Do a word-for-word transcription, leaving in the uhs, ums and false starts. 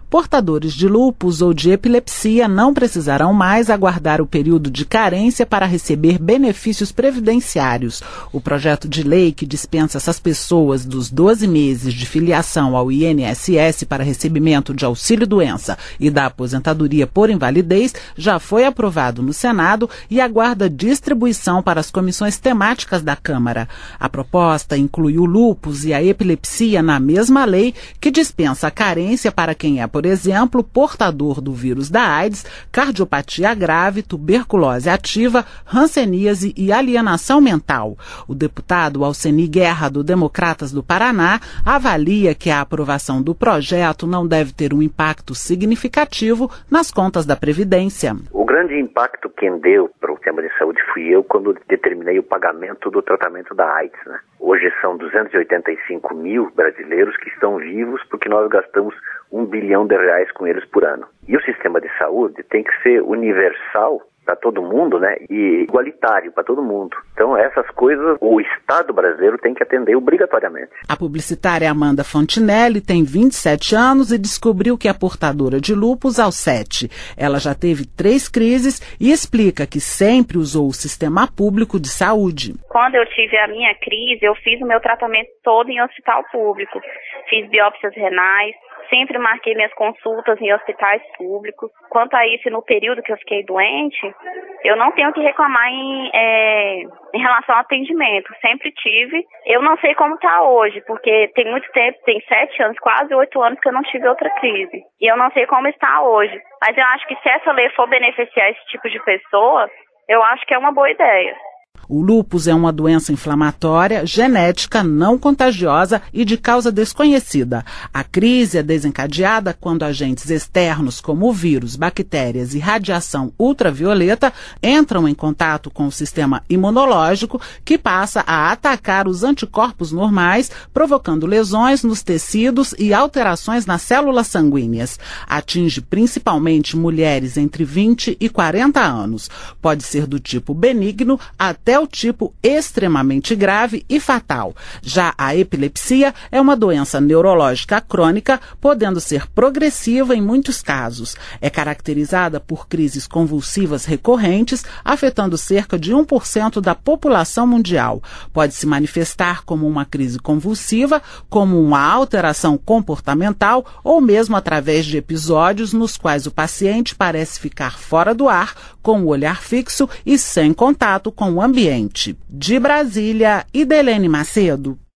portadores de lúpus ou de epilepsia não precisarão mais aguardar o período de carência para receber benefícios previdenciários. O projeto de lei que dispensa essas pessoas dos doze meses de filiação ao I N S S para recebimento de auxílio-doença e da aposentadoria por invalidez já foi aprovado no Senado e aguarda distribuição para as comissões temáticas da Câmara. A proposta inclui o lúpus e a epilepsia na mesma lei que dispensa a carência para quem é, por exemplo, portador do vírus da AIDS, cardiopatia grave, tuberculose ativa, hanseníase e alienação mental. O deputado Alceni Guerra, do Democratas do Paraná, avalia que a aprovação do projeto não deve ter um impacto significativo nas contas da Previdência. O grande impacto quem deu para o sistema de saúde fui eu quando determinei o pagamento do tratamento da AIDS, né? Hoje são duzentos e oitenta e cinco mil brasileiros que estão vivos porque nós gastamos um bilhão de reais com eles por ano. E o sistema de saúde tem que ser universal para todo mundo, né? E igualitário para todo mundo. Então, essas coisas o Estado brasileiro tem que atender obrigatoriamente. A publicitária Amanda Fontinelli tem vinte e sete anos e descobriu que é portadora de lúpus aos sete. Ela já teve três crises e explica que sempre usou o sistema público de saúde. Quando eu tive a minha crise, eu fiz o meu tratamento todo em hospital público. Fiz biópsias renais. Sempre marquei minhas consultas em hospitais públicos. Quanto a isso, no período que eu fiquei doente, eu não tenho que reclamar em, é, em relação ao atendimento. Sempre tive. Eu não sei como está hoje, porque tem muito tempo, tem sete anos, quase oito anos que eu não tive outra crise. E eu não sei como está hoje. Mas eu acho que se essa lei for beneficiar esse tipo de pessoa, eu acho que é uma boa ideia. O lúpus é uma doença inflamatória, genética, não contagiosa e de causa desconhecida. A crise é desencadeada quando agentes externos como vírus, bactérias e radiação ultravioleta entram em contato com o sistema imunológico, que passa a atacar os anticorpos normais, provocando lesões nos tecidos e alterações nas células sanguíneas. Atinge principalmente mulheres entre vinte e quarenta anos. Pode ser do tipo benigno até o tipo extremamente grave e fatal. Já a epilepsia é uma doença neurológica crônica, podendo ser progressiva em muitos casos. É caracterizada por crises convulsivas recorrentes, afetando cerca de um por cento da população mundial. Pode se manifestar como uma crise convulsiva, como uma alteração comportamental ou mesmo através de episódios nos quais o paciente parece ficar fora do ar, com o olhar fixo e sem contato com o ambiente. De Brasília, Idelene Macedo.